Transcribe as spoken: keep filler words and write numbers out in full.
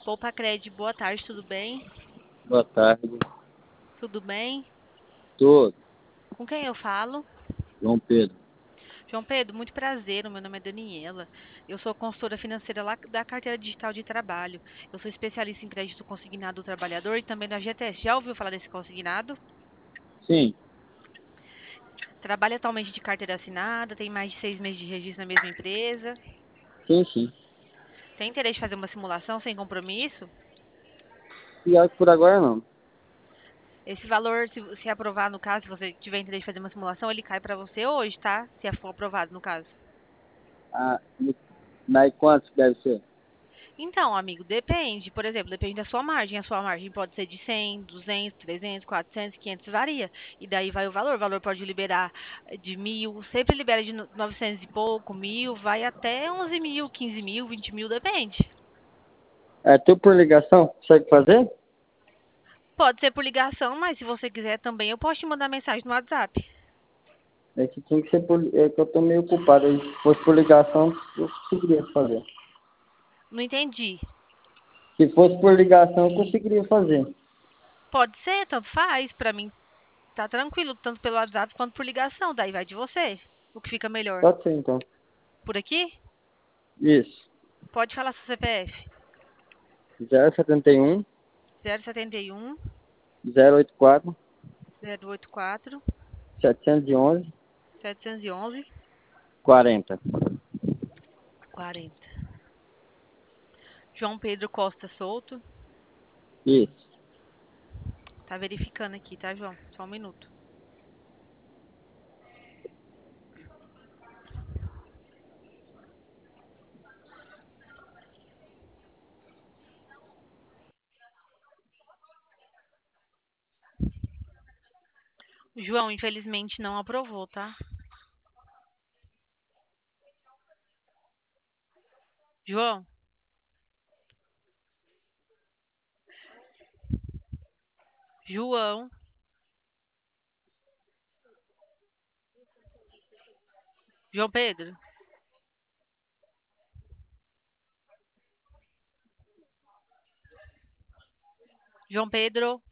Poupa Cred, boa tarde, tudo bem? Boa tarde. Tudo bem? Tô, Com quem eu falo? João Pedro. João Pedro, muito prazer, o meu nome é Daniela. Eu sou consultora financeira lá da Carteira Digital de Trabalho. Eu sou especialista em crédito consignado do trabalhador e também na G T S. Já ouviu falar desse consignado? Sim, Trabalha atualmente de carteira assinada, tem mais de seis meses de registro na mesma empresa. sim, sim. Tem interesse em fazer uma simulação sem compromisso? Pior que por agora não. Esse valor, se, se aprovar no caso, se você tiver interesse em fazer uma simulação, ele cai para você hoje, tá? Se for aprovado no caso. Ah, e- mas quanto que deve ser? Então, amigo, depende. Por exemplo, depende da sua margem. A sua margem pode ser de cem, duzentos, trezentos, quatrocentos, quinhentos, varia. E daí vai o valor. O valor pode liberar eh, de mil, sempre libera de no- novecentos e pouco, mil, vai até onze mil, quinze mil, vinte mil, depende. É tudo por ligação? Consegue fazer? Pode ser por ligação, mas se você quiser também, eu posso te mandar mensagem no WhatsApp. É que tinha que ser por... É que eu tô meio ocupado. Aí, se fosse por ligação, eu conseguiria fazer. Não entendi. Se fosse por ligação, eu conseguiria fazer. Pode ser, tanto faz. Pra mim tá tranquilo, tanto pelo WhatsApp quanto por ligação. Daí vai de você. O que fica melhor? Pode ser, então. Por aqui? Isso. Pode falar seu C P F. zero setenta e um, zero setenta e um, zero oitenta e quatro, zero oitenta e quatro, setecentos e onze, setecentos e onze, quarenta. quarenta. João Pedro Costa Souto. Isso. Tá verificando aqui, tá, João? Só um minuto. João, infelizmente não aprovou, tá? João, João, João Pedro, João Pedro.